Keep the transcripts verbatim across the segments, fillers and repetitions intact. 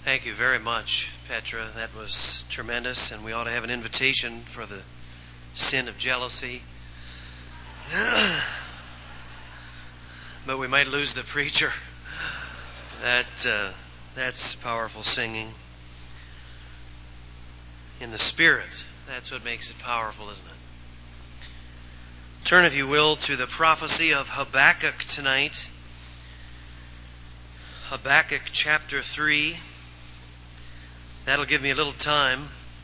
Thank you very much, Petra. That was tremendous, and we ought to have an invitation for the sin of jealousy. But we might lose the preacher. That uh, that's powerful singing in the Spirit. That's what makes it powerful, isn't it? Turn, if you will, to the prophecy of Habakkuk tonight. Habakkuk chapter three. That'll give me a little time.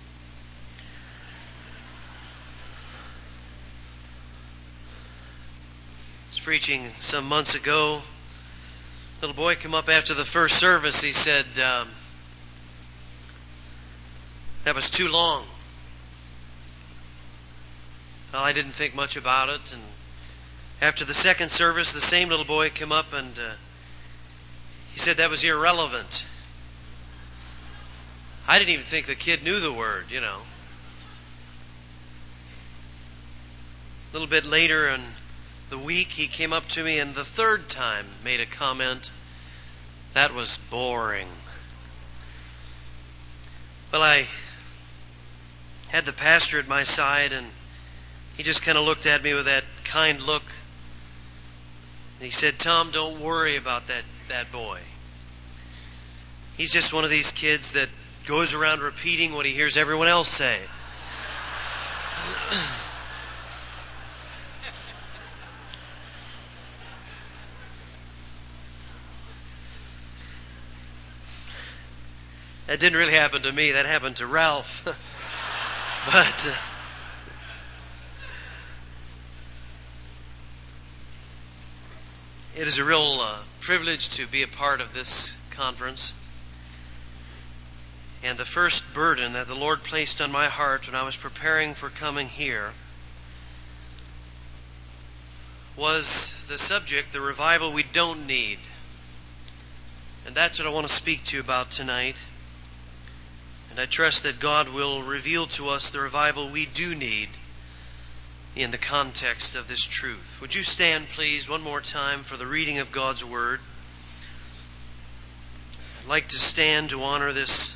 I was preaching some months ago. A little boy came up after the first service. He said, um, that was too long. Well, I didn't think much about it. And after the second service, the same little boy came up and uh, he said that was irrelevant. I didn't even think the kid knew the word, you know. A little bit later in the week, he came up to me and the third time made a comment. That was boring. Well, I had the pastor at my side and he just kind of looked at me with that kind look. And he said, "Tom, don't worry about that, that boy. He's just one of these kids that goes around repeating what he hears everyone else say." That didn't really happen to me. That happened to Ralph. But uh, it is a real uh, privilege to be a part of this conference. And the first burden that the Lord placed on my heart when I was preparing for coming here was the subject, the revival we don't need. And that's what I want to speak to you about tonight. And I trust that God will reveal to us the revival we do need in the context of this truth. Would you stand, please, one more time for the reading of God's Word? I'd like to stand to honor this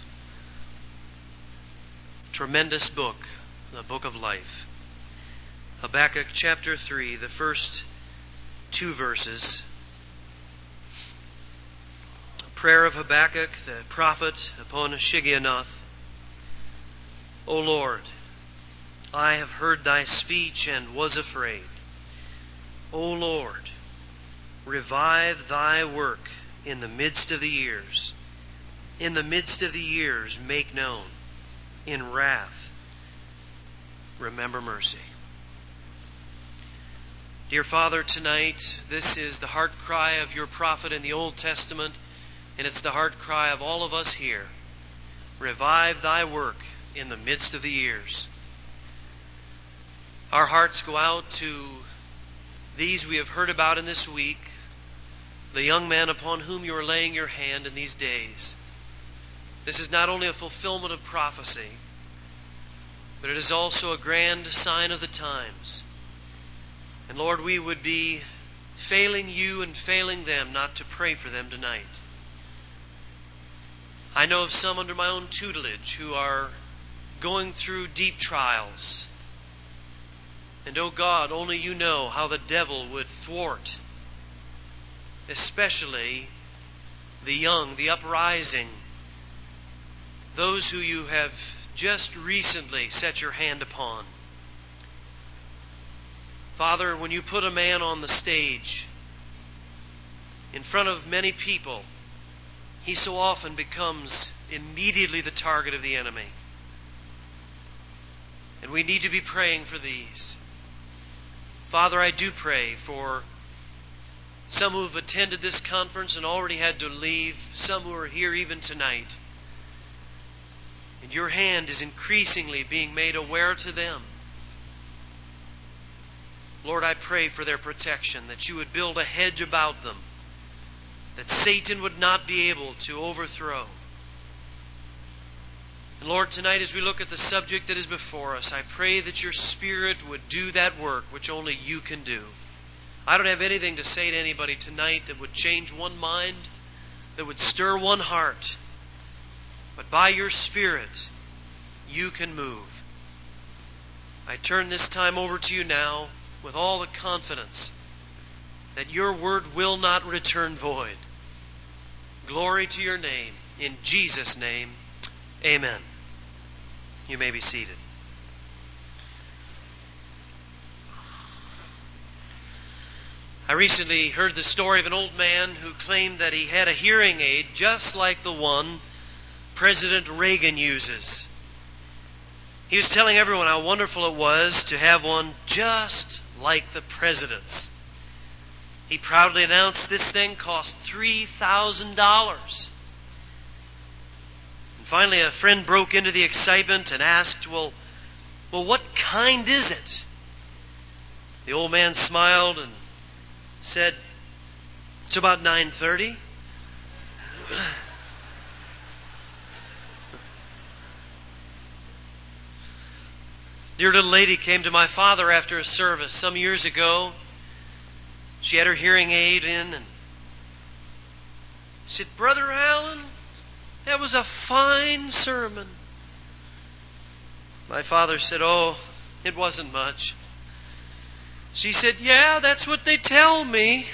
tremendous book, the book of life. Habakkuk chapter three, the first two verses. A prayer of Habakkuk, the prophet, upon Shigionoth. O Lord, I have heard thy speech and was afraid. O Lord, revive thy work in the midst of the years. In the midst of the years make known. In wrath, remember mercy. Dear Father, tonight, this is the heart cry of your prophet in the Old Testament, and it's the heart cry of all of us here. Revive thy work in the midst of the years. Our hearts go out to these we have heard about in this week, the young man upon whom you are laying your hand in these days. This is not only a fulfillment of prophecy, but it is also a grand sign of the times. And Lord, we would be failing you and failing them not to pray for them tonight. I know of some under my own tutelage who are going through deep trials. And oh God, only you know how the devil would thwart, especially the young, the uprising, those who you have just recently set your hand upon. Father, when you put a man on the stage in front of many people, he so often becomes immediately the target of the enemy. And we need to be praying for these. Father, I do pray for some who have attended this conference and already had to leave, some who are here even tonight. And your hand is increasingly being made aware to them. Lord, I pray for their protection, that you would build a hedge about them, that Satan would not be able to overthrow. And Lord, tonight as we look at the subject that is before us, I pray that your Spirit would do that work which only you can do. I don't have anything to say to anybody tonight that would change one mind, that would stir one heart. But by your Spirit, you can move. I turn this time over to you now with all the confidence that your word will not return void. Glory to your name. In Jesus' name, amen. You may be seated. I recently heard the story of an old man who claimed that he had a hearing aid just like the one President Reagan uses. He was telling everyone how wonderful it was to have one just like the president's. He proudly announced this thing cost three thousand dollars. And finally a friend broke into the excitement and asked, well, well, what kind is it? The old man smiled and said, it's about nine thirty. Dear little lady came to my father after a service some years ago. She had her hearing aid in and she said, Brother Allen, that was a fine sermon. My father said, oh, it wasn't much. She said, yeah, that's what they tell me.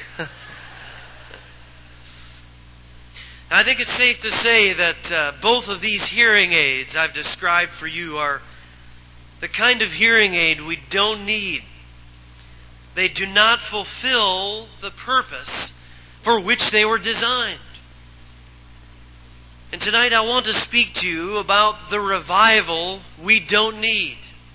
I think it's safe to say that uh, both of these hearing aids I've described for you are the kind of hearing aid we don't need. They do not fulfill the purpose for which they were designed. And tonight I want to speak to you about the revival we don't need.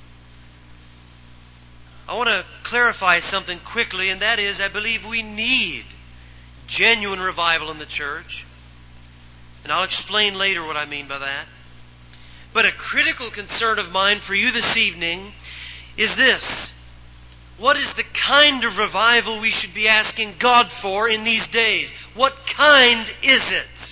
I want to clarify something quickly, and that is I believe we need genuine revival in the church. And I'll explain later what I mean by that. But a critical concern of mine for you this evening is this. What is the kind of revival we should be asking God for in these days? What kind is it?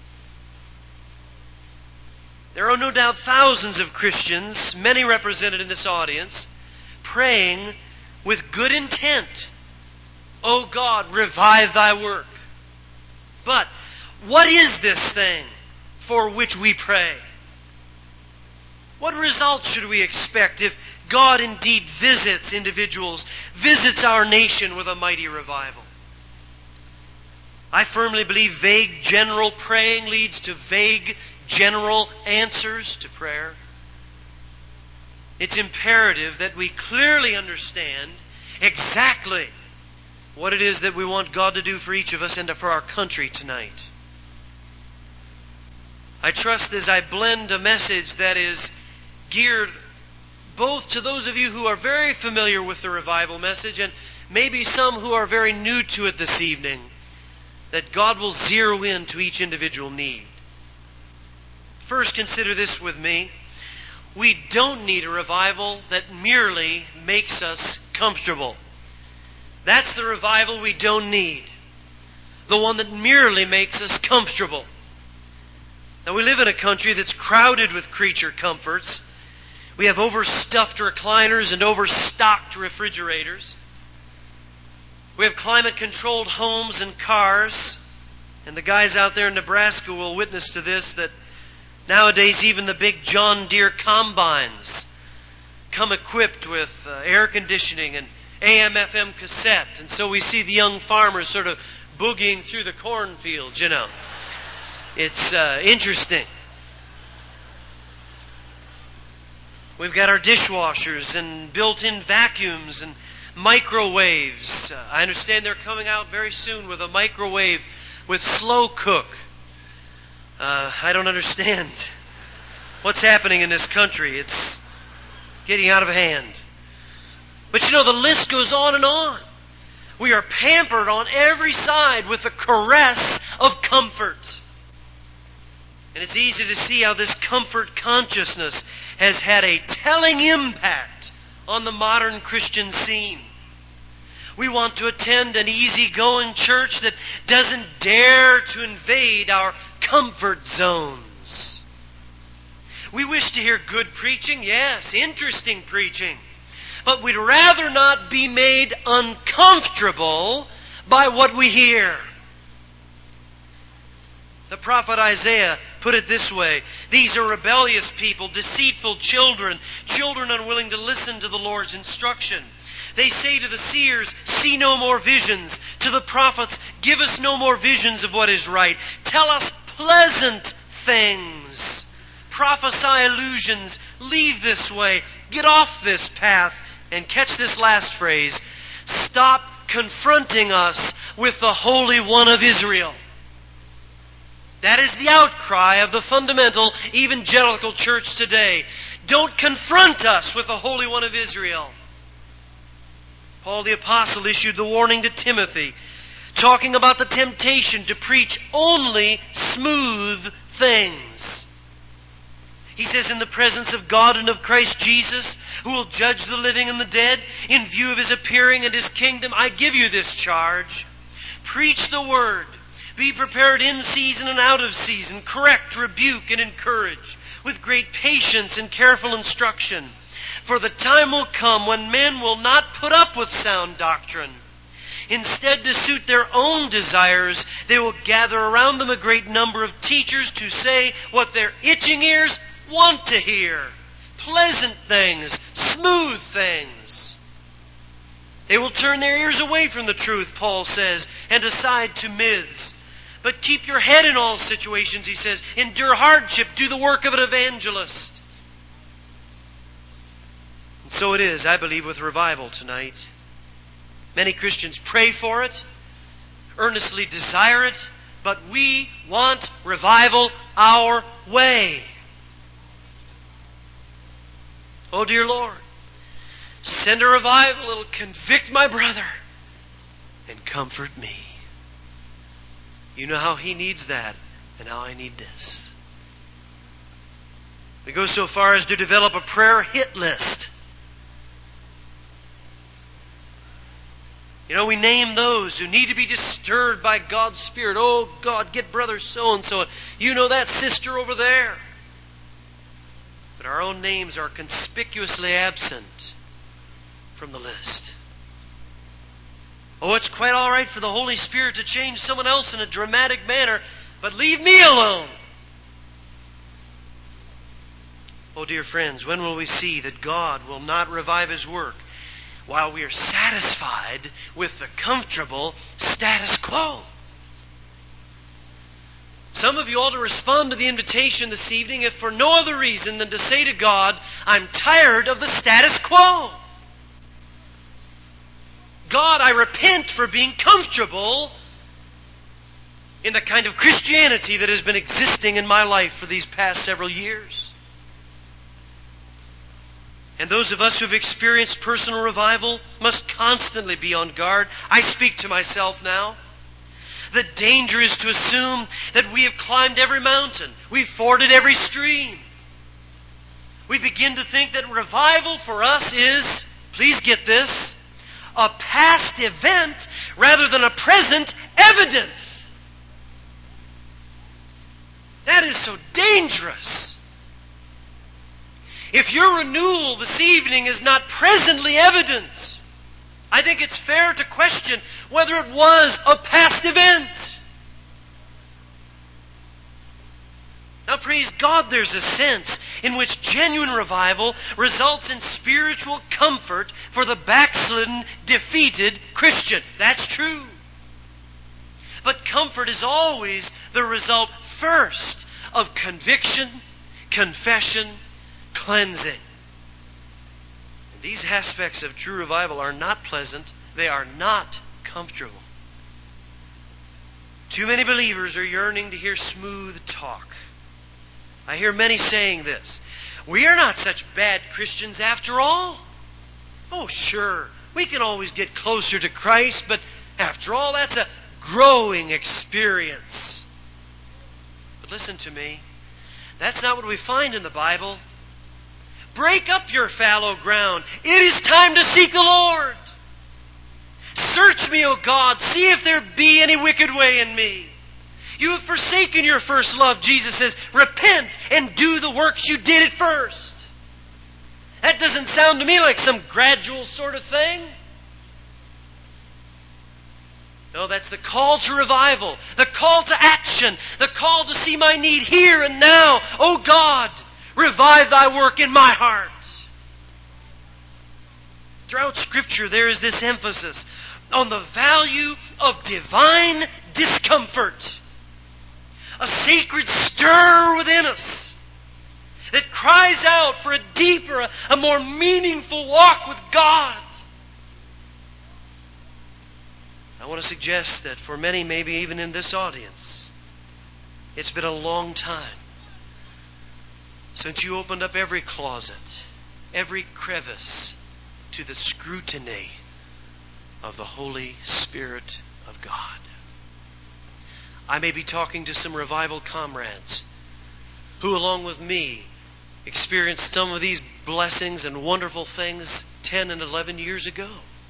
There are no doubt thousands of Christians, many represented in this audience, praying with good intent. Oh God, revive thy work. But what is this thing for which we pray? What results should we expect if God indeed visits individuals, visits our nation with a mighty revival? I firmly believe vague general praying leads to vague general answers to prayer. It's imperative that we clearly understand exactly what it is that we want God to do for each of us and for our country tonight. I trust as I blend a message that is geared both to those of you who are very familiar with the revival message and maybe some who are very new to it this evening, that God will zero in to each individual need. First, consider this with me. We don't need a revival that merely makes us comfortable. That's the revival we don't need. The one that merely makes us comfortable. Now, we live in a country that's crowded with creature comforts. We have overstuffed recliners and overstocked refrigerators. We have climate-controlled homes and cars. And the guys out there in Nebraska will witness to this, that nowadays even the big John Deere combines come equipped with uh, air conditioning and A M F M cassette. And so we see the young farmers sort of boogieing through the cornfields, you know. It's uh, interesting. We've got our dishwashers and built-in vacuums and microwaves. Uh, I understand they're coming out very soon with a microwave with slow cook. Uh, I don't understand what's happening in this country. It's getting out of hand. But you know, the list goes on and on. We are pampered on every side with the caress of comfort. And it's easy to see how this comfort consciousness has had a telling impact on the modern Christian scene. We want to attend an easygoing church that doesn't dare to invade our comfort zones. We wish to hear good preaching, yes, interesting preaching. But we'd rather not be made uncomfortable by what we hear. The prophet Isaiah put it this way. These are rebellious people, deceitful children, children unwilling to listen to the Lord's instruction. They say to the seers, see no more visions. To the prophets, give us no more visions of what is right. Tell us pleasant things. Prophesy illusions. Leave this way. Get off this path. And catch this last phrase. Stop confronting us with the Holy One of Israel. That is the outcry of the fundamental evangelical church today. Don't confront us with the Holy One of Israel. Paul the Apostle issued the warning to Timothy, talking about the temptation to preach only smooth things. He says, in the presence of God and of Christ Jesus, who will judge the living and the dead, in view of His appearing and His kingdom, I give you this charge. Preach the Word. Be prepared in season and out of season. Correct, rebuke, and encourage with great patience and careful instruction. For the time will come when men will not put up with sound doctrine. Instead, to suit their own desires, they will gather around them a great number of teachers to say what their itching ears want to hear. Pleasant things, smooth things. They will turn their ears away from the truth, Paul says, and aside to myths. But keep your head in all situations, he says. Endure hardship. Do the work of an evangelist. And so it is, I believe, with revival tonight. Many Christians pray for it, earnestly desire it, but we want revival our way. Oh, dear Lord, send a revival. It'll convict my brother and comfort me. You know how he needs that and how I need this. We go so far as to develop a prayer hit list. You know, we name those who need to be disturbed by God's Spirit. Oh, God, get brother so-and-so. You know that sister over there. But our own names are conspicuously absent from the list. Oh, it's quite all right for the Holy Spirit to change someone else in a dramatic manner, but leave me alone. Oh, dear friends, when will we see that God will not revive His work while we are satisfied with the comfortable status quo? Some of you ought to respond to the invitation this evening if for no other reason than to say to God, I'm tired of the status quo. God, I repent for being comfortable in the kind of Christianity that has been existing in my life for these past several years. And those of us who have experienced personal revival must constantly be on guard. I speak to myself now. The danger is to assume that we have climbed every mountain. We've forded every stream. We begin to think that revival for us is, please get this, a past event rather than a present evidence. That is so dangerous. If your renewal this evening is not presently evident, I think it's fair to question whether it was a past event. Now, praise God, there's a sense in which genuine revival results in spiritual comfort for the backslidden, defeated Christian. That's true. But comfort is always the result first of conviction, confession, cleansing. And these aspects of true revival are not pleasant. They are not comfortable. Too many believers are yearning to hear smooth talk. I hear many saying this. We are not such bad Christians after all. Oh, sure, we can always get closer to Christ, but after all, that's a growing experience. But listen to me. That's not what we find in the Bible. Break up your fallow ground. It is time to seek the Lord. Search me, O God. See if there be any wicked way in me. You have forsaken your first love, Jesus says. Repent and do the works you did at first. That doesn't sound to me like some gradual sort of thing. No, that's the call to revival, the call to action, the call to see my need here and now. Oh God, revive thy work in my heart. Throughout Scripture, there is this emphasis on the value of divine discomfort. A sacred stir within us that cries out for a deeper, a, a more meaningful walk with God. I want to suggest that for many, maybe even in this audience, it's been a long time since you opened up every closet, every crevice to the scrutiny of the Holy Spirit of God. I may be talking to some revival comrades who, along with me, experienced some of these blessings and wonderful things ten and eleven years ago.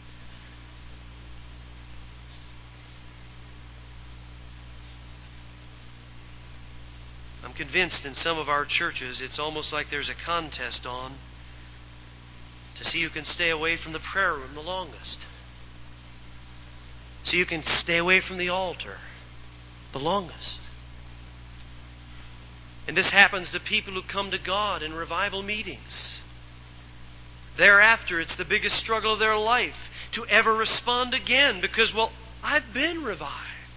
I'm convinced in some of our churches it's almost like there's a contest on to see who can stay away from the prayer room the longest. See who can stay away from the altar the longest. And this happens to people who come to God in revival meetings. Thereafter, it's the biggest struggle of their life to ever respond again because, well, I've been revived.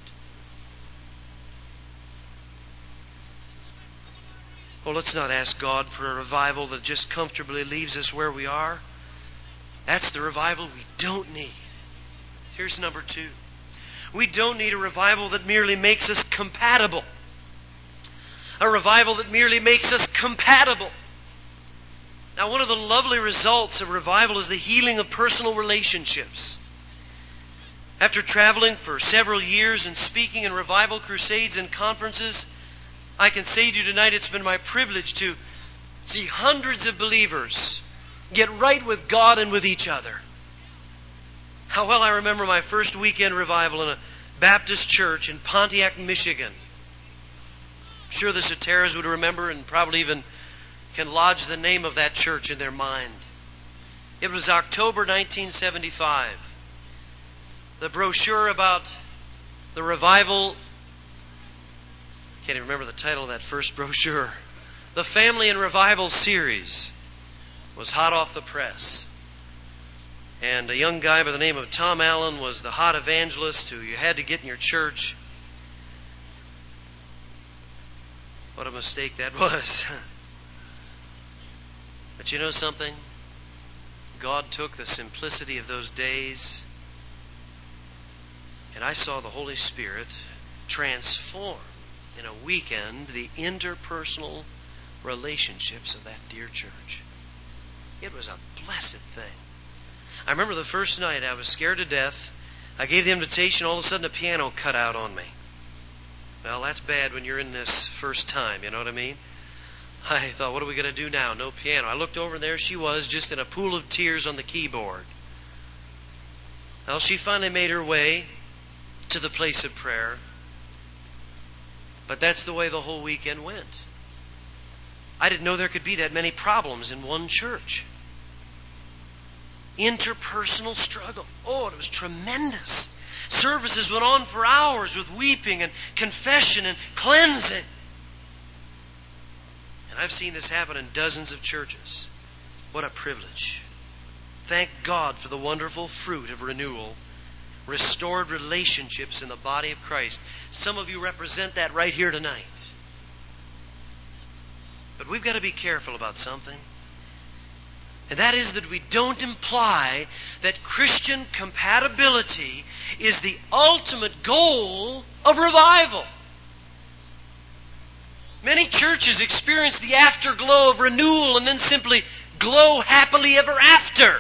Well, let's not ask God for a revival that just comfortably leaves us where we are. That's the revival we don't need. Here's number two. We don't need a revival that merely makes us compatible. A revival that merely makes us compatible. Now, one of the lovely results of revival is the healing of personal relationships. After traveling for several years and speaking in revival crusades and conferences, I can say to you tonight it's been my privilege to see hundreds of believers get right with God and with each other. How well I remember my first weekend revival in a Baptist church in Pontiac, Michigan. I'm sure the Soteras would remember and probably even can lodge the name of that church in their mind. It was October nineteen seventy-five. The brochure about the revival, I can't even remember the title of that first brochure. The Family and Revival series was hot off the press. And a young guy by the name of Tom Allen was the hot evangelist who you had to get in your church. What a mistake that was. But you know something? God took the simplicity of those days, and I saw the Holy Spirit transform in a weekend the interpersonal relationships of that dear church. It was a blessed thing. I remember the first night I was scared to death. I gave the invitation, all of a sudden a piano cut out on me. Well, that's bad when you're in this first time, you know what I mean? I thought, what are we going to do now? No piano. I looked over and there she was, just in a pool of tears on the keyboard. Well, she finally made her way to the place of prayer. But that's the way the whole weekend went. I didn't know there could be that many problems in one church. Interpersonal struggle. Oh, it was tremendous. Services went on for hours with weeping and confession and cleansing. And I've seen this happen in dozens of churches. What a privilege. Thank God for the wonderful fruit of renewal, restored relationships in the body of Christ. Some of you represent that right here tonight. But we've got to be careful about something. And that is that we don't imply that Christian compatibility is the ultimate goal of revival. Many churches experience the afterglow of renewal and then simply glow happily ever after.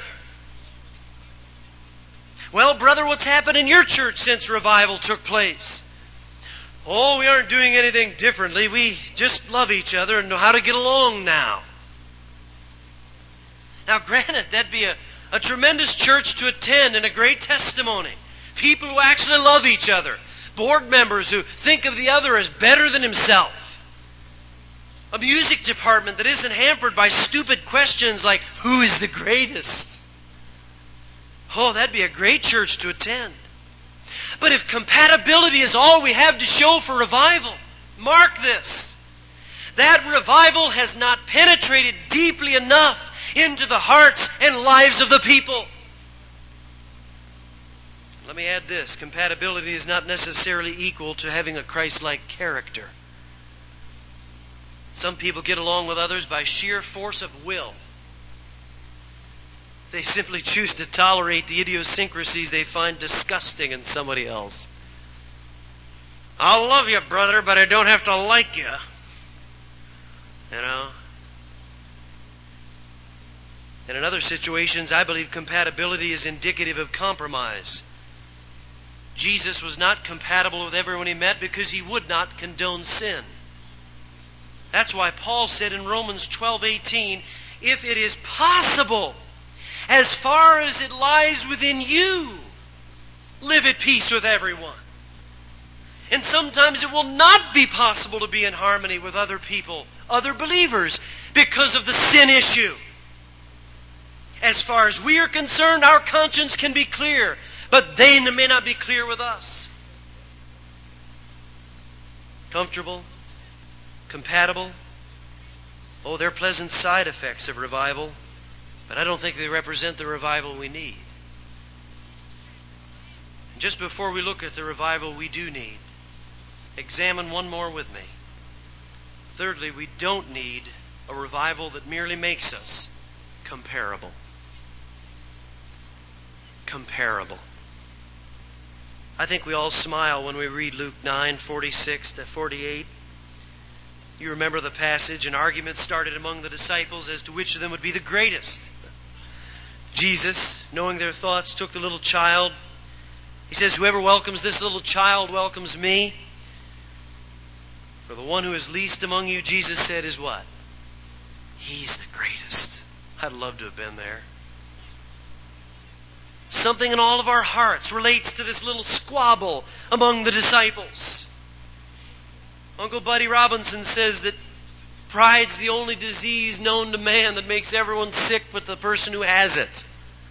Well, brother, what's happened in your church since revival took place? Oh, we aren't doing anything differently. We just love each other and know how to get along now. Now, granted, that'd be a, a tremendous church to attend and a great testimony. People who actually love each other. Board members who think of the other as better than himself. A music department that isn't hampered by stupid questions like, who is the greatest? Oh, that'd be a great church to attend. But if compatibility is all we have to show for revival, mark this. That revival has not penetrated deeply enough into the hearts and lives of the people. Let me add this. Compatibility is not necessarily equal to having a Christ-like character. Some people get along with others by sheer force of will. They simply choose to tolerate the idiosyncrasies they find disgusting in somebody else. I'll love you, brother, but I don't have to like you. You know? And in other situations, I believe compatibility is indicative of compromise. Jesus was not compatible with everyone he met because he would not condone sin. That's why Paul said in Romans twelve eighteen, if it is possible, as far as it lies within you, live at peace with everyone. And sometimes it will not be possible to be in harmony with other people, other believers, because of the sin issue. As far as we are concerned, our conscience can be clear, but they may not be clear with us. Comfortable? Compatible? Oh, they're pleasant side effects of revival, but I don't think they represent the revival we need. And just before we look at the revival we do need, examine one more with me. Thirdly, we don't need a revival that merely makes us comparable. Comparable. I think we all smile when we read Luke nine, forty-six to forty-eight. You remember the passage. An argument started among the disciples as to which of them would be the greatest. Jesus, knowing their thoughts, took the little child. He says, whoever welcomes this little child welcomes me. For the one who is least among you, Jesus said, is what? He's the greatest. I'd love to have been there. Something in all of our hearts relates to this little squabble among the disciples. Uncle Buddy Robinson says that pride's the only disease known to man that makes everyone sick but the person who has it.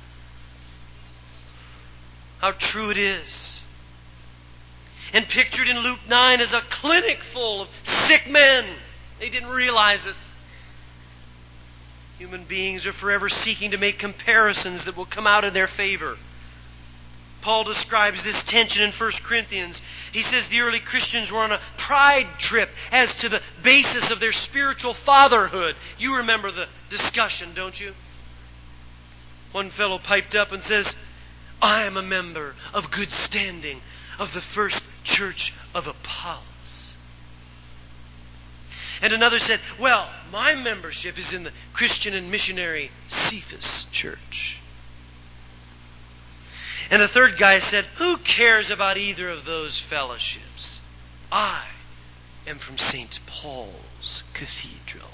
How true it is. And pictured in Luke nine is a clinic full of sick men. They didn't realize it. Human beings are forever seeking to make comparisons that will come out in their favor. Paul describes this tension in First Corinthians. He says the early Christians were on a pride trip as to the basis of their spiritual fatherhood. You remember the discussion, don't you? One fellow piped up and says, I am a member of good standing of the first church of Apollos. And another said, well, my membership is in the Christian and missionary Cephas Church. And the third guy said, who cares about either of those fellowships? I am from Saint Paul's Cathedral.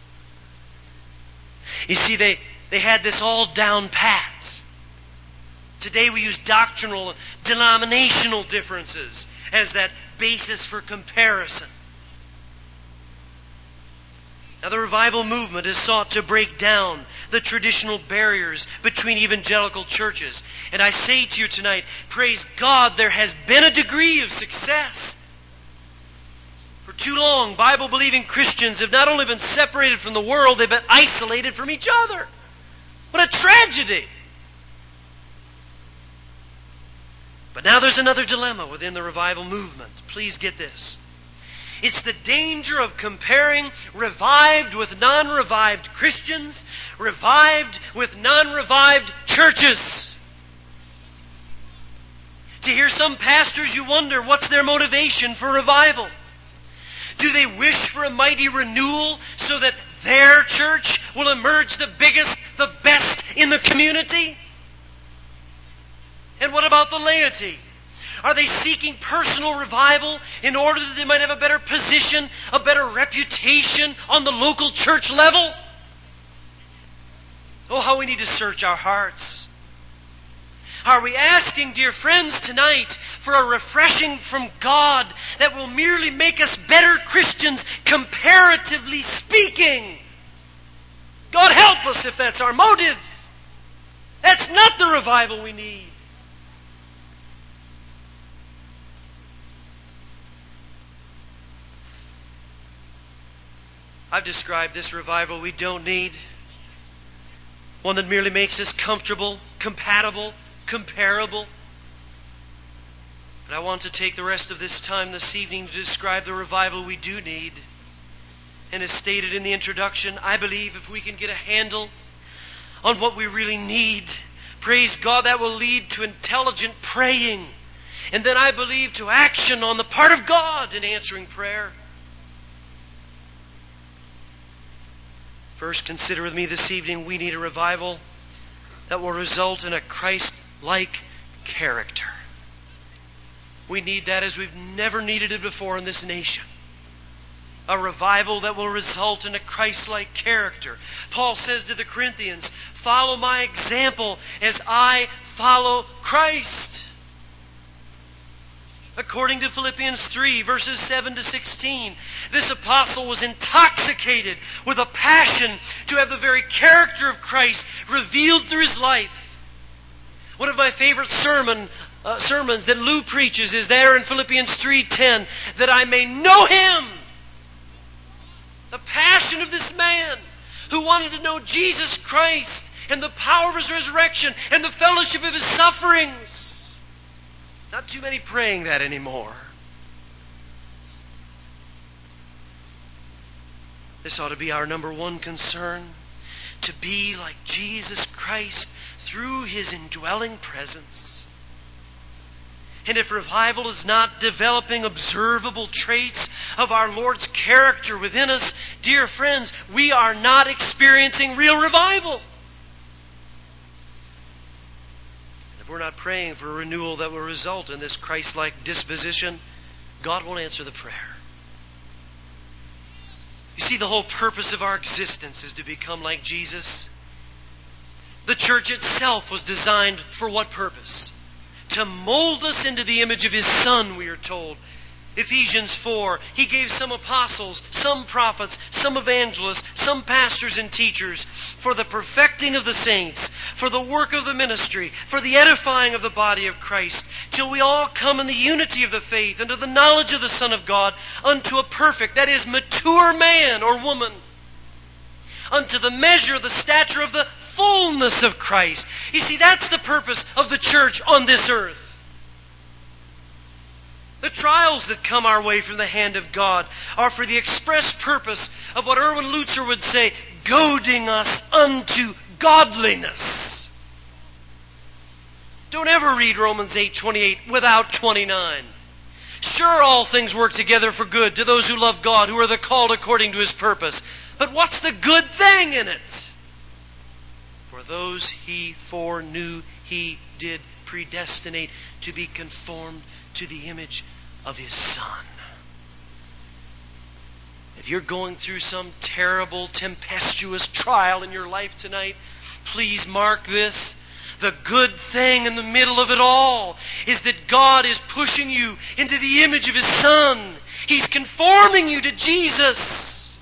You see, they, they had this all down pat. Today we use doctrinal and denominational differences as that basis for comparison. Now, the revival movement has sought to break down the traditional barriers between evangelical churches. And I say to you tonight, praise God, there has been a degree of success. For too long, Bible-believing Christians have not only been separated from the world, they've been isolated from each other. What a tragedy! But now there's another dilemma within the revival movement. Please get this. It's the danger of comparing revived with non-revived Christians, revived with non-revived churches. To hear some pastors, you wonder what's their motivation for revival. Do they wish for a mighty renewal so that their church will emerge the biggest, the best in the community? And what about the laity? Are they seeking personal revival in order that they might have a better position, a better reputation on the local church level? Oh, how we need to search our hearts. Are we asking, dear friends, tonight for a refreshing from God that will merely make us better Christians, comparatively speaking? God help us if that's our motive. That's not the revival we need. I've described this revival we don't need. One that merely makes us comfortable, compatible, comparable. But I want to take the rest of this time this evening to describe the revival we do need. And as stated in the introduction, I believe if we can get a handle on what we really need, praise God, that will lead to intelligent praying. And then I believe to action on the part of God in answering prayer. First, consider with me this evening, we need a revival that will result in a Christ-like character. We need that as we've never needed it before in this nation. A revival that will result in a Christ-like character. Paul says to the Corinthians, follow my example as I follow Christ. According to Philippians three, verses seven to sixteen, this apostle was intoxicated with a passion to have the very character of Christ revealed through his life. One of my favorite sermon, uh, sermons that Lou preaches is there in Philippians three ten, that I may know Him. The passion of this man who wanted to know Jesus Christ and the power of His resurrection and the fellowship of His sufferings. Not too many praying that anymore. This ought to be our number one concern. To be like Jesus Christ through His indwelling presence. And if revival is not developing observable traits of our Lord's character within us, dear friends, we are not experiencing real revival. If we're not praying for a renewal that will result in this Christ-like disposition, God won't answer the prayer. You see, the whole purpose of our existence is to become like Jesus. The church itself was designed for what purpose? To mold us into the image of His Son, we are told. Ephesians four, He gave some apostles, some prophets, some evangelists, some pastors and teachers for the perfecting of the saints, for the work of the ministry, for the edifying of the body of Christ, till we all come in the unity of the faith and to the knowledge of the Son of God, unto a perfect, that is, mature man or woman, unto the measure of the stature of the fullness of Christ. You see, that's the purpose of the church on this earth. The trials that come our way from the hand of God are for the express purpose of what Erwin Lutzer would say, goading us unto godliness. Don't ever read Romans eight twenty-eight without twenty-nine. Sure, all things work together for good to those who love God, who are the called according to His purpose. But what's the good thing in it? For those He foreknew, He did predestinate to be conformed to the image of His Son. If you're going through some terrible, tempestuous trial in your life tonight, please mark this. The good thing in the middle of it all is that God is pushing you into the image of His Son. He's conforming you to Jesus.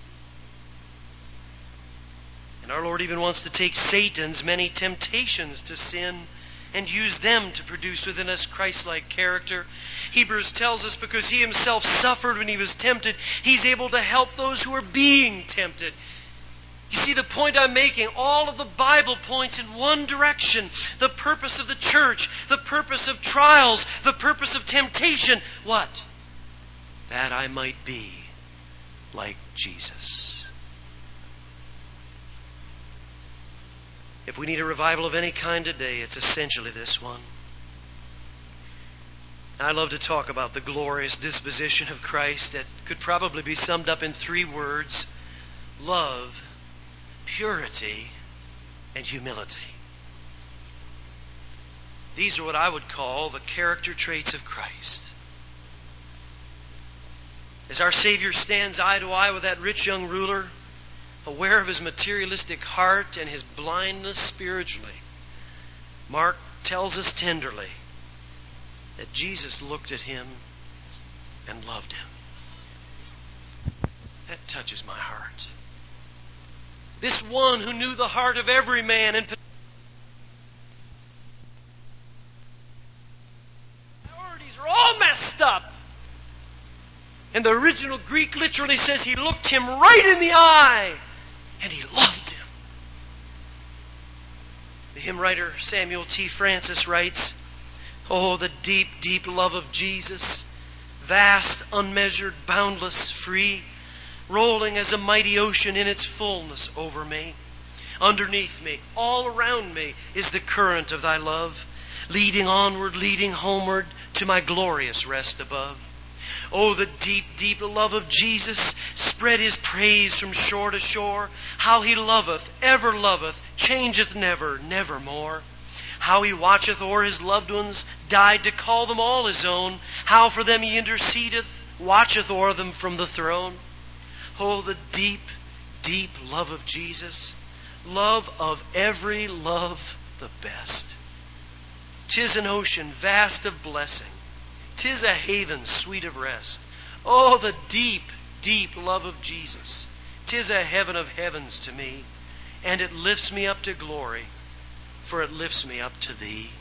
And our Lord even wants to take Satan's many temptations to sin and use them to produce within us Christ-like character. Hebrews tells us because He Himself suffered when He was tempted, He's able to help those who are being tempted. You see the point I'm making? All of the Bible points in one direction. The purpose of the church, the purpose of trials, the purpose of temptation. What? That I might be like Jesus. If we need a revival of any kind today, it's essentially this one. I love to talk about the glorious disposition of Christ that could probably be summed up in three words: love, purity, and humility. These are what I would call the character traits of Christ. As our Savior stands eye to eye with that rich young ruler, aware of his materialistic heart and his blindness spiritually, Mark tells us tenderly that Jesus looked at him and loved him. That touches my heart. This one who knew the heart of every man and priorities are all messed up. And the original Greek literally says he looked him right in the eye and he loved him. The hymn writer Samuel T. Francis writes, "Oh, the deep, deep love of Jesus, vast, unmeasured, boundless, free, rolling as a mighty ocean in its fullness over me. Underneath me, all around me, is the current of thy love, leading onward, leading homeward to my glorious rest above. Oh, the deep, deep love of Jesus, spread his praise from shore to shore. How he loveth, ever loveth, changeth never, nevermore. How he watcheth o'er his loved ones, died to call them all his own. How for them he intercedeth, watcheth o'er them from the throne. Oh, the deep, deep love of Jesus, love of every love the best. 'Tis an ocean vast of blessing, 'tis a haven sweet of rest. Oh, the deep, deep love of Jesus, 'tis a heaven of heavens to me, and it lifts me up to glory, for it lifts me up to thee."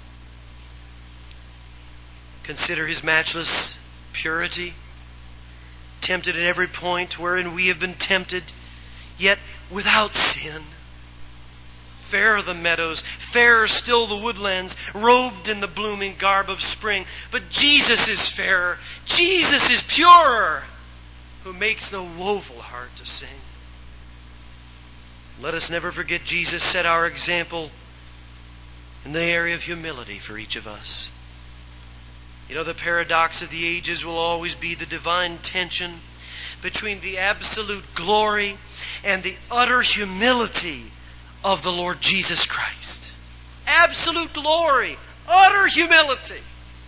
Consider his matchless purity, tempted at every point wherein we have been tempted, yet without sin. Fair the meadows, fairer still the woodlands, robed in the blooming garb of spring. But Jesus is fairer, Jesus is purer, who makes the woeful heart to sing. Let us never forget Jesus set our example in the area of humility for each of us. You know, the paradox of the ages will always be the divine tension between the absolute glory and the utter humility of the Lord Jesus Christ. Absolute glory, utter humility.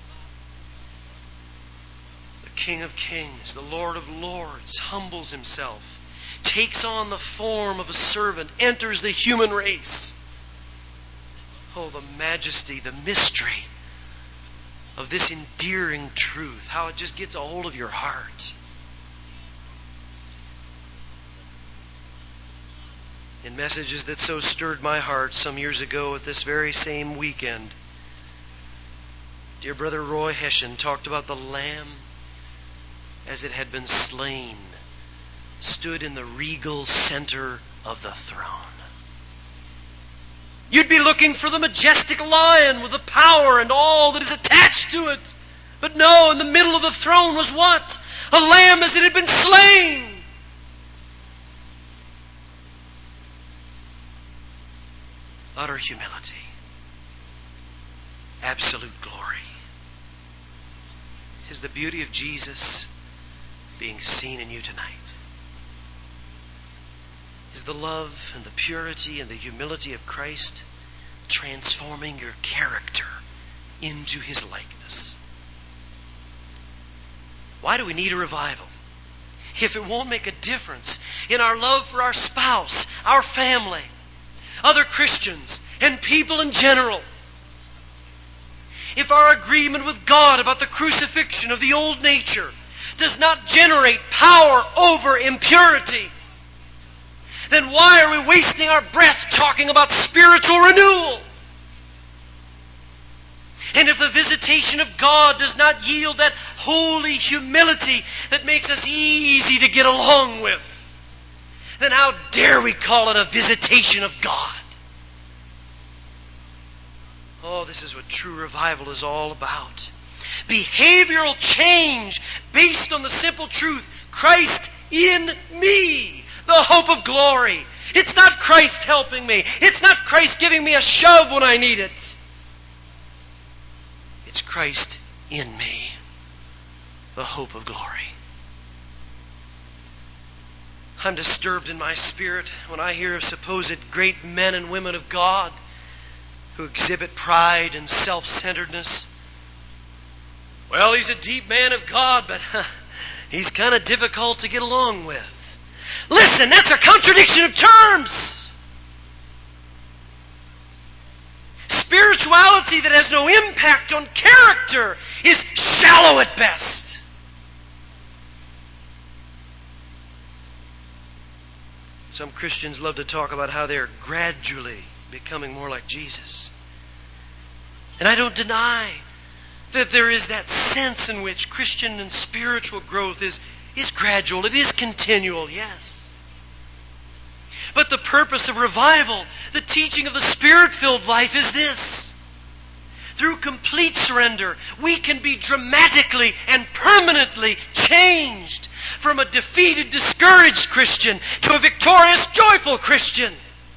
The King of Kings, the Lord of Lords, humbles himself, takes on the form of a servant, enters the human race. Oh, the majesty, the mystery of this endearing truth, how it just gets a hold of your heart. In messages that so stirred my heart some years ago at this very same weekend, dear brother Roy Hession talked about the Lamb as it had been slain, stood in the regal center of the throne. You'd be looking for the majestic lion with the power and all that is attached to it. But no, in the middle of the throne was what? A lamb as it had been slain. Utter humility. Absolute glory. Is the beauty of Jesus being seen in you tonight? Is the love and the purity and the humility of Christ transforming your character into his likeness? Why do we need a revival? If it won't make a difference in our love for our spouse, our family, other Christians, and people in general. If our agreement with God about the crucifixion of the old nature does not generate power over impurity, then why are we wasting our breath talking about spiritual renewal? And if the visitation of God does not yield that holy humility that makes us easy to get along with, then how dare we call it a visitation of God? Oh, this is what true revival is all about. Behavioral change based on the simple truth, Christ in me, the hope of glory. It's not Christ helping me. It's not Christ giving me a shove when I need it. It's Christ in me, the hope of glory. I'm disturbed in my spirit when I hear of supposed great men and women of God who exhibit pride and self-centeredness. Well, he's a deep man of God, but huh, he's kind of difficult to get along with. Listen, that's a contradiction of terms. Spirituality that has no impact on character is shallow at best. Some Christians love to talk about how they're gradually becoming more like Jesus. And I don't deny that there is that sense in which Christian and spiritual growth is, is gradual. It is continual, yes. But the purpose of revival, the teaching of the Spirit-filled life is this. Through complete surrender, we can be dramatically and permanently changed from a defeated, discouraged Christian to a victorious, joyful Christian.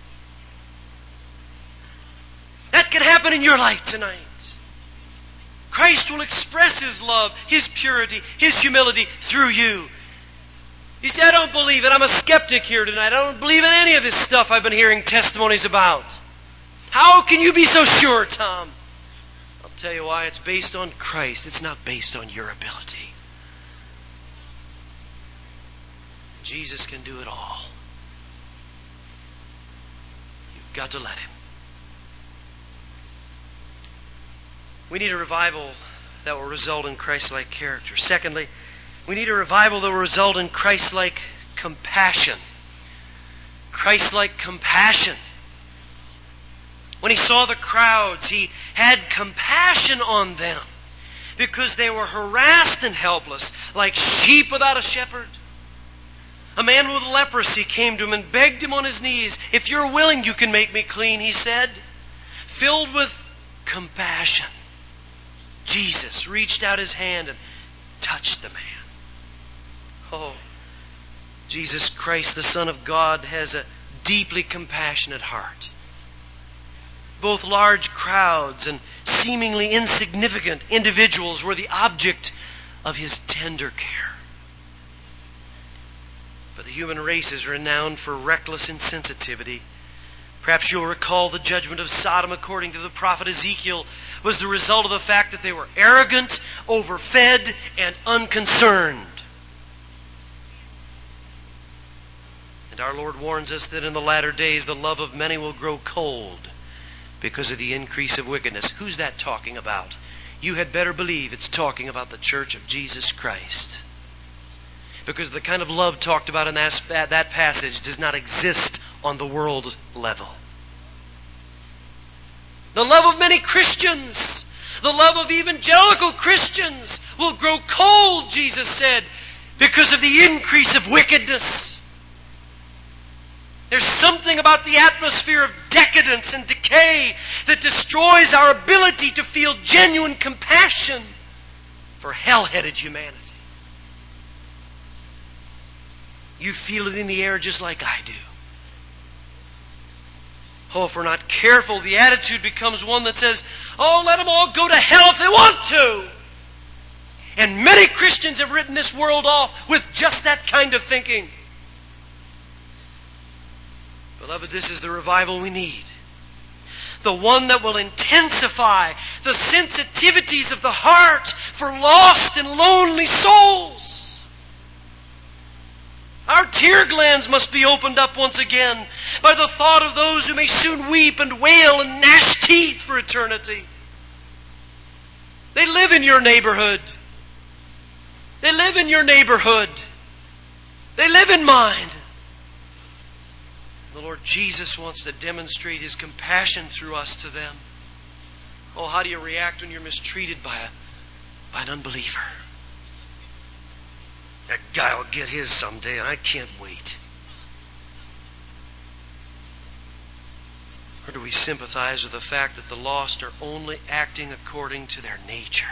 That can happen in your life tonight. Christ will express His love, His purity, His humility through you. You say, I don't believe it. I'm a skeptic here tonight. I don't believe in any of this stuff I've been hearing testimonies about. How can you be so sure, Tom? I'll tell you why. It's based on Christ. It's not based on your ability. Jesus can do it all. You've got to let Him. We need a revival that will result in Christ-like character. Secondly, we need a revival that will result in Christ-like compassion. Christ-like compassion. When He saw the crowds, He had compassion on them because they were harassed and helpless, like sheep without a shepherd. A man with leprosy came to Him and begged Him on his knees, if you're willing, you can make me clean, He said. Filled with compassion, Jesus reached out His hand and touched the man. Oh, Jesus Christ, the Son of God, has a deeply compassionate heart. Both large crowds and seemingly insignificant individuals were the object of His tender care. But the human race is renowned for reckless insensitivity. Perhaps you'll recall the judgment of Sodom, according to the prophet Ezekiel, was the result of the fact that they were arrogant, overfed, and unconcerned. And our Lord warns us that in the latter days the love of many will grow cold because of the increase of wickedness. Who's that talking about? You had better believe it's talking about the church of Jesus Christ. Because the kind of love talked about in that, that passage does not exist on the world level. The love of many Christians, the love of evangelical Christians will grow cold, Jesus said, because of the increase of wickedness. There's something about the atmosphere of decadence and decay that destroys our ability to feel genuine compassion for hell-headed humanity. You feel it in the air just like I do. Oh, if we're not careful, the attitude becomes one that says, oh, let them all go to hell if they want to. And many Christians have written this world off with just that kind of thinking. Beloved, this is the revival we need. The one that will intensify the sensitivities of the heart for lost and lonely souls. Our tear glands must be opened up once again by the thought of those who may soon weep and wail and gnash teeth for eternity. They live in your neighborhood. They live in your neighborhood. They live in mine. The Lord Jesus wants to demonstrate His compassion through us to them. Oh, how do you react when you're mistreated by, a, by an unbeliever? That guy will get his someday, and I can't wait. Or do we sympathize with the fact that the lost are only acting according to their nature?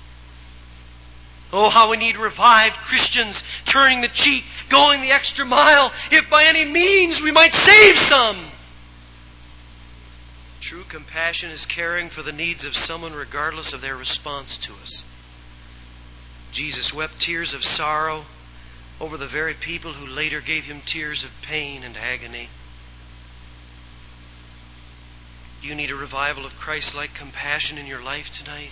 Oh, how we need revived Christians turning the cheek, going the extra mile, if by any means we might save some. True compassion is caring for the needs of someone regardless of their response to us. Jesus wept tears of sorrow over the very people who later gave Him tears of pain and agony. You need a revival of Christ-like compassion in your life tonight.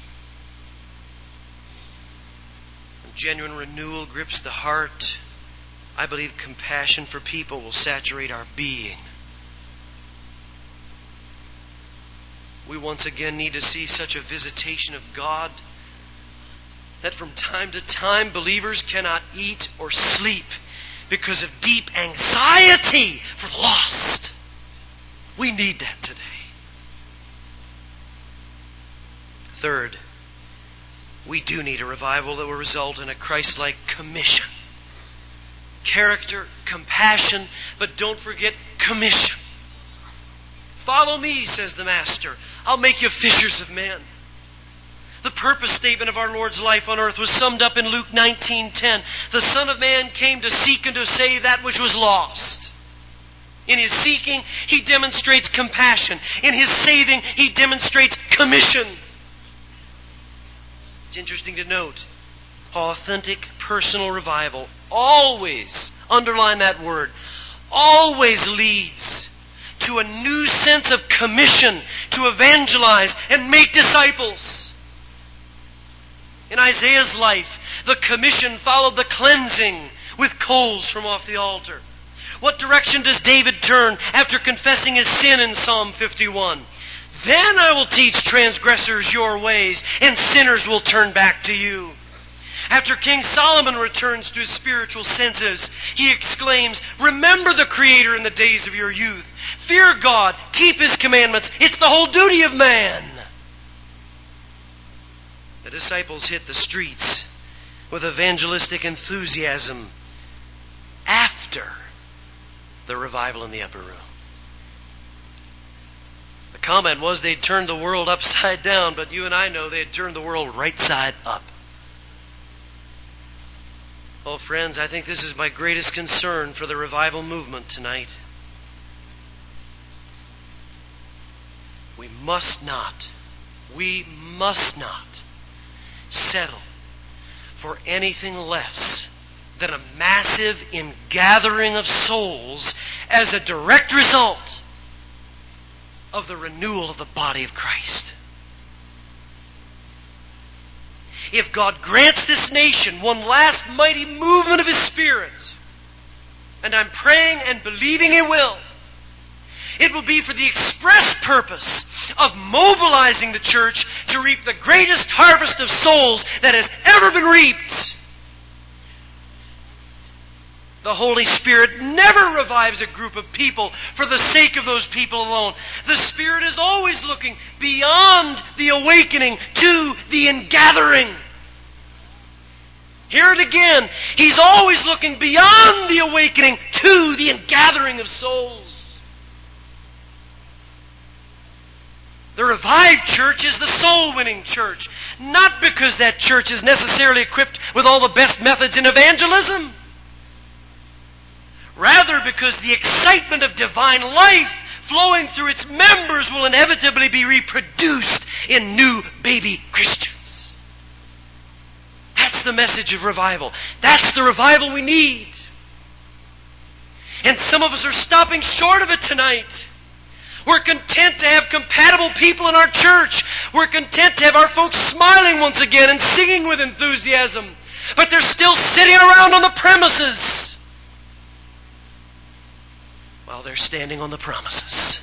When genuine renewal grips the heart, I believe compassion for people will saturate our being. We once again need to see such a visitation of God that from time to time believers cannot eat or sleep because of deep anxiety for the lost. We need that today. Third, We do need a revival that will result in a Christ-like commission. Character, compassion, but don't forget commission. Follow me, says the Master. I'll make you fishers of men. The purpose statement of our Lord's life on earth was summed up in Luke nineteen ten. The Son of Man came to seek and to save that which was lost. In His seeking, He demonstrates compassion. In His saving, He demonstrates commission. It's interesting to note how authentic personal revival always, underline that word, always leads to a new sense of commission to evangelize and make disciples. In Isaiah's life, the commission followed the cleansing with coals from off the altar. What direction does David turn after confessing his sin in Psalm fifty-one? Then I will teach transgressors your ways, and sinners will turn back to you. After King Solomon returns to his spiritual senses, he exclaims, remember the Creator in the days of your youth. Fear God, keep His commandments. It's the whole duty of man. The disciples hit the streets with evangelistic enthusiasm after the revival in the upper room. The comment was they'd turned the world upside down, but you and I know they had turned the world right side up. Oh, friends, I think this is my greatest concern for the revival movement tonight. We must not, we must not settle for anything less than a massive ingathering of souls as a direct result of the renewal of the body of Christ. If God grants this nation one last mighty movement of His Spirit, and I'm praying and believing He will, it will be for the express purpose of mobilizing the church to reap the greatest harvest of souls that has ever been reaped. The Holy Spirit never revives a group of people for the sake of those people alone. The Spirit is always looking beyond the awakening to the ingathering. Hear it again. He's always looking beyond the awakening to the ingathering of souls. The revived church is the soul-winning church. Not because that church is necessarily equipped with all the best methods in evangelism. Rather because the excitement of divine life flowing through its members will inevitably be reproduced in new baby Christians. That's the message of revival. That's the revival we need. And some of us are stopping short of it tonight. We're content to have compatible people in our church. We're content to have our folks smiling once again and singing with enthusiasm. But they're still sitting around on the premises while they're standing on the promises.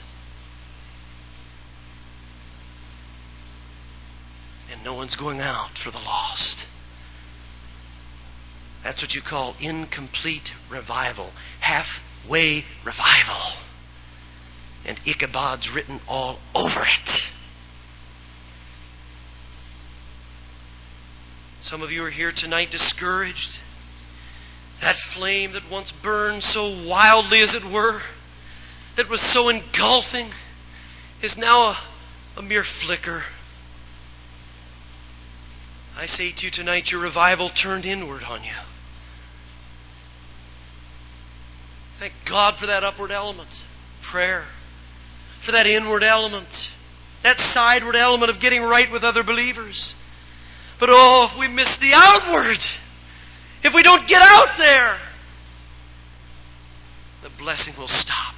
And no one's going out for the lost. That's what you call incomplete revival. Halfway revival. And Ichabod's written all over it. Some of you are here tonight discouraged. That flame that once burned so wildly, as it were, that was so engulfing, is now a, a mere flicker. I say to you tonight, your revival turned inward on you. Thank God for that upward element, prayer. For that inward element, that sideward element of getting right with other believers. But oh, if we miss the outward, if we don't get out there, the blessing will stop.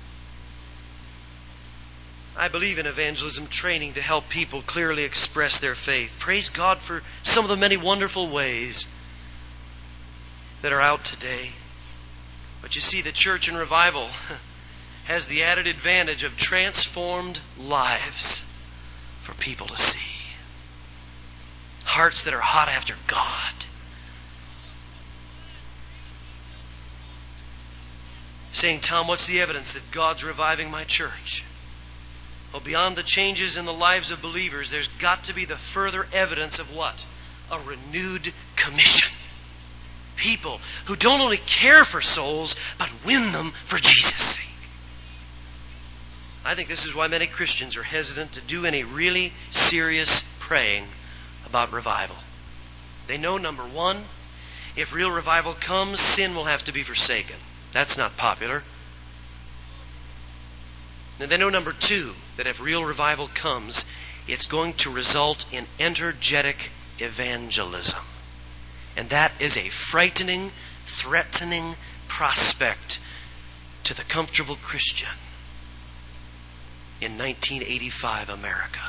I believe in evangelism training to help people clearly express their faith. Praise God for some of the many wonderful ways that are out today. But you see, the church in revival has the added advantage of transformed lives for people to see. Hearts that are hot after God. Saying, Tom, what's the evidence that God's reviving my church? Well, beyond the changes in the lives of believers, there's got to be the further evidence of what? a renewed commission. People who don't only care for souls, but win them for Jesus' sake. I think this is why many Christians are hesitant to do any really serious praying about revival. They know, number one, if real revival comes, sin will have to be forsaken. That's not popular. And they know, number two, that if real revival comes, it's going to result in energetic evangelism. And that is a frightening, threatening prospect to the comfortable Christian in nineteen eighty-five America.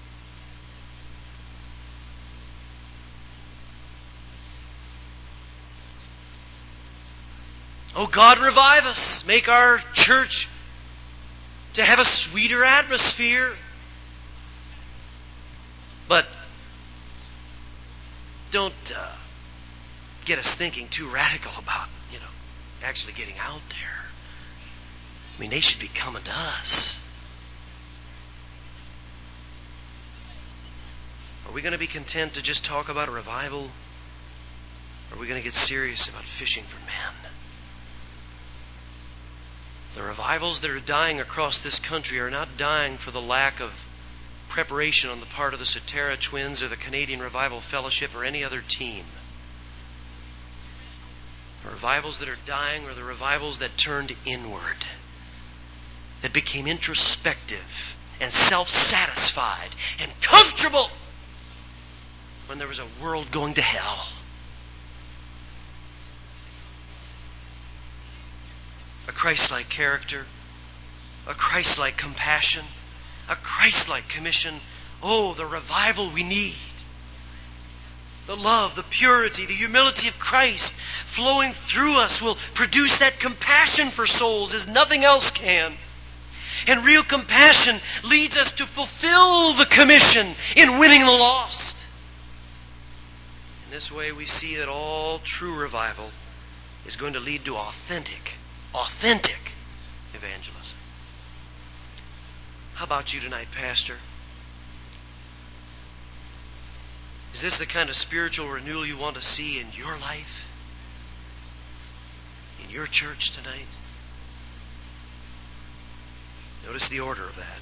Oh God, revive us. Make our church to have a sweeter atmosphere. But don't uh, get us thinking too radical about, you know, actually getting out there. I mean, they should be coming to us. Are we going to be content to just talk about a revival? Or are we going to get serious about fishing for men? The revivals that are dying across this country are not dying for the lack of preparation on the part of the Soterra Twins or the Canadian Revival Fellowship or any other team. The revivals that are dying are the revivals that turned inward, that became introspective and self-satisfied and comfortable when there was a world going to hell. A Christ-like character, a Christ-like compassion, a Christ-like commission. Oh, the revival we need. The love, the purity, the humility of Christ flowing through us will produce that compassion for souls as nothing else can. And real compassion leads us to fulfill the commission in winning the lost. In this way we see that all true revival is going to lead to authentic Authentic evangelism. How about you tonight, Pastor? Is this the kind of spiritual renewal you want to see in your life? In your church tonight? Notice the order of that.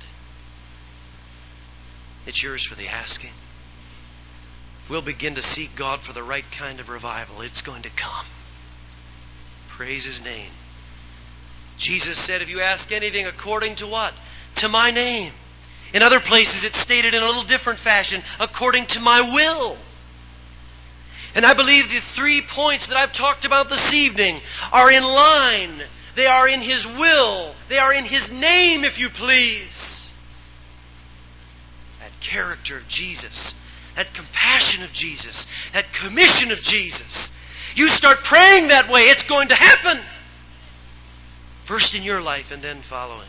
It's yours for the asking. We'll begin to seek God for the right kind of revival. It's going to come. Praise His name. Jesus said, if you ask anything according to what? To my name. In other places it's stated in a little different fashion, according to my will. And I believe the three points that I've talked about this evening are in line. They are in His will. They are in His name, if you please. That character of Jesus, that compassion of Jesus, that commission of Jesus. You start praying that way, it's going to happen. First in your life and then following.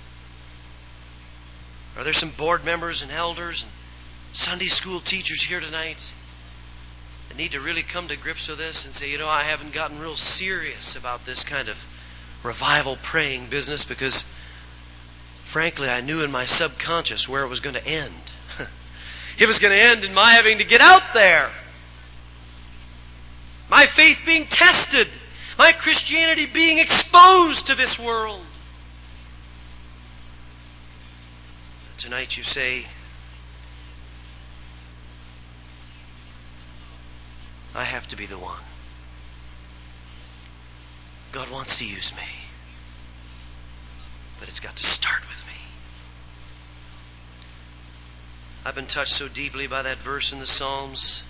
Are there some board members and elders and Sunday school teachers here tonight that need to really come to grips with this and say, you know, I haven't gotten real serious about this kind of revival praying business because, frankly, I knew in my subconscious where it was going to end. It was going to end in my having to get out there. My faith being tested. My Christianity being exposed to this world. Tonight you say, I have to be the one. God wants to use me. But it's got to start with me. I've been touched so deeply by that verse in the Psalms.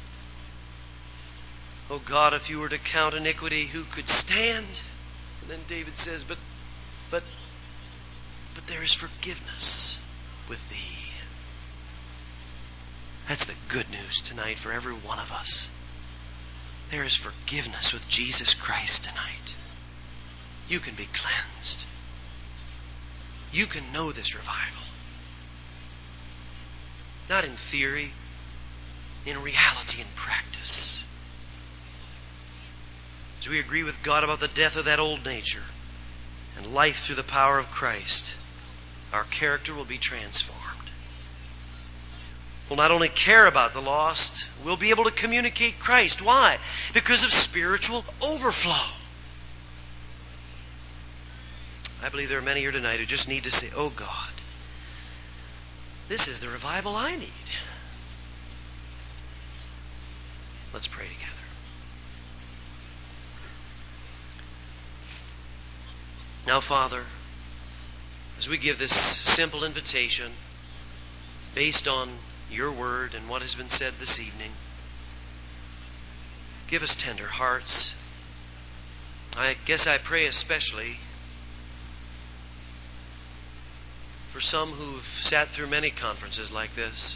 Oh God, if you were to count iniquity, who could stand? And then David says, but, but, but there is forgiveness with thee. That's the good news tonight for every one of us. There is forgiveness with Jesus Christ tonight. You can be cleansed. You can know this revival. Not in theory, in reality and practice. As we agree with God about the death of that old nature and life through the power of Christ, our character will be transformed. We'll not only care about the lost, we'll be able to communicate Christ. Why? Because of spiritual overflow. I believe there are many here tonight who just need to say, oh God, this is the revival I need. Let's pray together. Now, Father, as we give this simple invitation based on your word and what has been said this evening, give us tender hearts. I guess I pray especially for some who've sat through many conferences like this,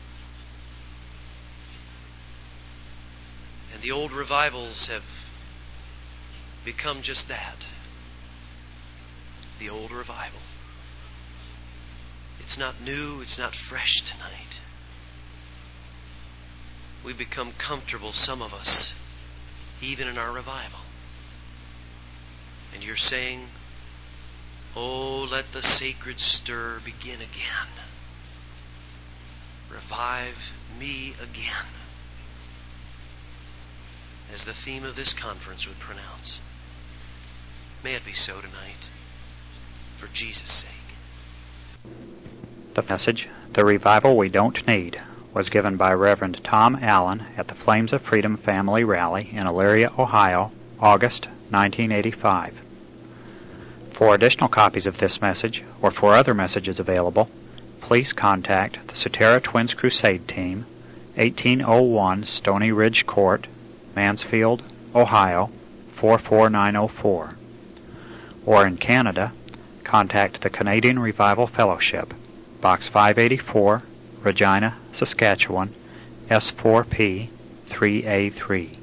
and the old revivals have become just that, the old revival. It's not new, it's not fresh tonight. We've become comfortable, some of us, even in our revival. And you're saying, oh, let the sacred stir begin again. Revive me again, as the theme of this conference would pronounce. May it be so tonight, for Jesus' sake. The message, The Revival We Don't Need, was given by Reverend Tom Allen at the Flames of Freedom Family Rally in Elyria, Ohio, August nineteen eighty-five. For additional copies of this message, or for other messages available, please contact the Soterra Twins Crusade Team, eighteen oh one Stony Ridge Court, Mansfield, Ohio, four four nine oh four. Or in Canada, contact the Canadian Revival Fellowship, Box five eighty-four, Regina, Saskatchewan, S four P three A three.